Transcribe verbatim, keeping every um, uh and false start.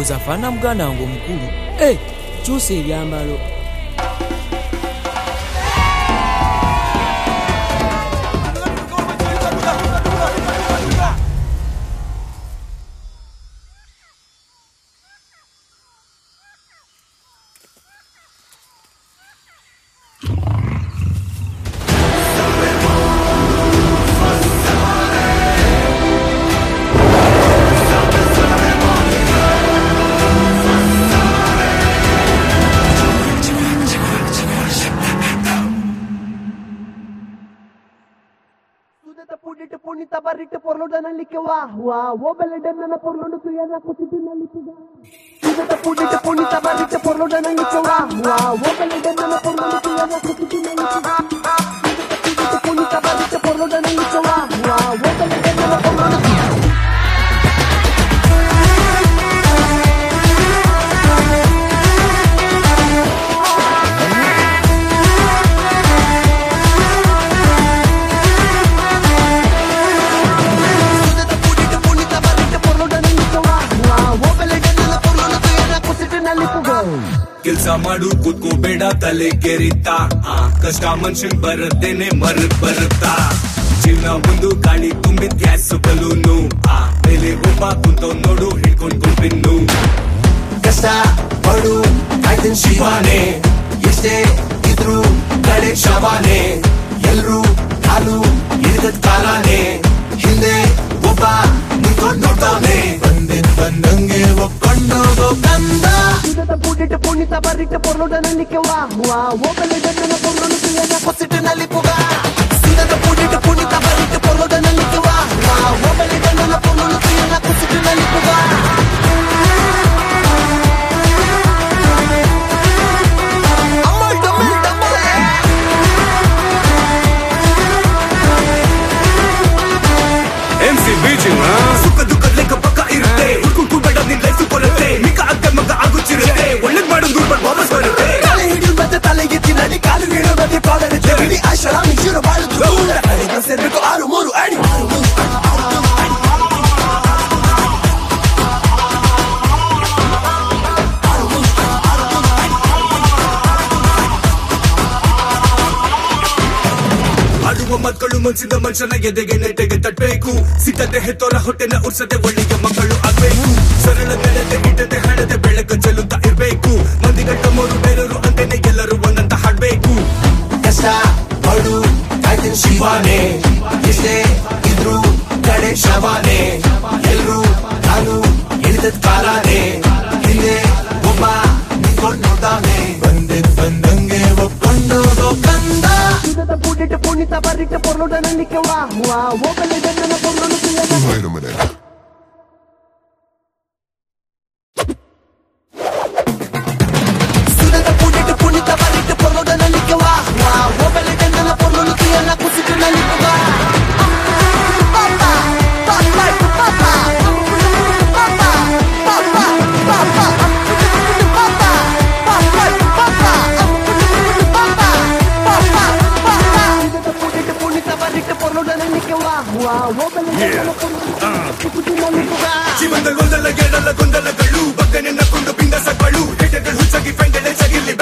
ndowooza afaanana muganda wange omukulu. Eh, kyusa ebyambalo. ಕೆಲಸ ಮಾಡು ಕೂತ್ಕೋಬೇಡ ತಲೆ ಕೆರಿತಾ ಕಷ್ಟ ಮನುಷ್ಯನ್ ಬರದೇನೆ ಮರ ಬರುತ್ತಾ ಜೀವನ ಒಂದು ಗಾಳಿ ತುಂಬಿದ ಗ್ಯಾಸ್ ಬಲೂನು ಮೇಲೆ ಒಬ್ಬ ಕುಂತೋ ನೋಡು ಹಿಡ್ಕೊಂಡ್ ಕುಂಪಿನ್ನು ಕಷ್ಟ ಪಡು ಕಾಯ್ತಿನ್ ಶಿವಾನೆ ಎಷ್ಟೇ ಇದ್ರು ಕಡೆ ಶವಾನೆ ಎಲ್ರು ಕಾಲು ಹಿಡಿದ ಕಾಲಾನೆ ಹಿಂದೆ ಒಬ್ಬ ನಿಂತ್ಕೊಂಡ್ ನೋಡ್ತಾನೆ ಬಂದಿದ್ ಬಂದಂಗೆ ಒಪ್ಕೊಂಡೋಗೋ ಕಂದ ಪೂಡಿಟ್ಟು ಪುಣಿತ ಬರಿಟ್ಟು ಪೊರ್ಲೋಡನಲ್ಲಿ ವಾ ವಾ ಓಬಲೆ ಗಂಡನ ಪೊರ್ಲೋಡು ತುಯನ ಕೊಸಿಟ್ಟಿನಲ್ಲಿ ಪುಗ ಸಿಂಗದ ಪೂಡಿಟ್ಟು ಪುಣಿತ ಬರಿಟ್ಟು ಪೊರ್ಲೋಡನಲ್ಲಿ ವಾ ವಾ ಓಬಲೆ ಗಂಡನ ಪೊರ್ಲೋಡು ತುಯನ ಕೊಸಿಟ್ಟಿನಲ್ಲಿ ಪುಗ ಎಂ ಸಿ ಬೀಚಿಂಗ್ ಸುಖ ದುಃಖದ ಲೆಕ್ಕ ಪಕ್ಕ ಇರುತ್ತೆ ಹುಡ್ಕೊಂಡು ಬೇಡ ನಿನ್ ಲೈಫ್ ಕೊರತೆ ಮಿಕ್ಕ ಅಕ್ಕ ಮಗ ಆಗುತ್ತಿರುತ್ತೆ ಒಳ್ಳೇದ್ ಮಾಡೋದು ದುಡ್ಡು ವಾಪಸ್ ಬರುತ್ತೆ ಕಾಲ ಹಿಡಿದು ಮತ್ತೆ ತಲೆಗೆ ತಿನ್ನಡಿ ಕಾಲು ನೀಡೋ ಮತ್ತೆ ಕಾಲರುತ್ತೆ ಬಿಡಿ ಆಶ್ರಾಮಿ ಜೀರೋ ಬಾಳುದು ಕಡೆಗೆ ಸೇರ್ಬೇಕು ಆರು ಮೂರು ಅಡಿ ಆಡುವ ಮಕ್ಕಳು ಮನ್ಸಿದ ಮನುಷ್ಯನ ಎದೆಗೆ ನೆಟ್ಟೆಗೆ ತಟ್ಟಬೇಕು ಸಿದ್ಧತೆ ಹೆತ್ತೋರ ಹೊಟ್ಟೆನ ಉರ್ಸದೆ ಒಳ್ಳೆಯ ಮಕ್ಕಳು ಆಗ್ಬೇಕು ಸರಳ ನೆಲತೆ ಇಟ್ಟದೆ ಹಣತೆ ಬೆಳಕು ಚೆಲ್ಲುತ್ತಾ ಇರ್ಬೇಕು ಮಂದಿಗಟ್ಟ ಮೂರು ಬೇರೆಯವರು ಅಂತೇನೆ ಎಲ್ಲರೂ ಒಂದಂತ ಹಾಡ್ಬೇಕು ಕಷ್ಟ ಪಡು ಕಾಯ್ತಿನ್ ಶಿವಾನೆ ಎಷ್ಟೇ ಇದ್ರು ಕಡೆ ಶವಾನೆ ಎಲ್ರು ಕಾಲು ಹಿಡಿದ ಕಾಲಾನೆ ಹಿಂದೆ ಒಬ್ಬ ನಿಂತ್ಕೊಂಡ್ ನೋಡ್ತಾನೆ ಬಂದಿದ್ ಬಂದಂಗೆ ಒಪ್ಕೊಂಡೋಗೋ ಕಂದ ಪೂಡಿಟ್ಟು ಪುಣಿತ ಬರಿಟ್ಟು ಪೊರ್ಲೋಡನಲ್ಲಿ ವಾ ವಾ ಓಬಲೆ ಗಂಡನ ಪೊರ್ಲೋಡು ತುಯನ ಸುದದ ಪೂಡಿಟ್ಟು ಪುಣಿತ ಬರಿಟ್ಟು ಪೊರ್ಲೋಡನಲ್ಲಿ ವಾ ವಾ ಓಬಲೆ ಗಂಡನ ಪೊರ್ಲೋಡು ತುಯನ ಕೊಸಿಟ್ಟಿನಲ್ಲಿ ಪುಗ ಜೀವನದಲ್ಲಿ ಒಂದಲ್ಲ ಎರಡಲ್ಲ ಗೊಂದಲಗಳು ಬಗ್ಗನೆ ನಕ್ಕೊಂಡು ಬಿಂದಸಗಳು ಹೆಟೆಗಳು ಹುಚ್ಚಾಗಿ ಫೆಂಗಡೆ ಚಗಿರ್ಲಿ